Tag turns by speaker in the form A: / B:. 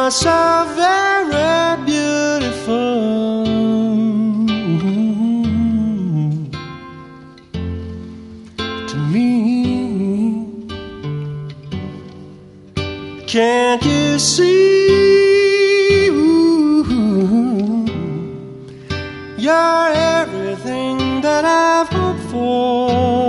A: You're so very beautiful to me. Can't you see? You're everything that I've hoped for.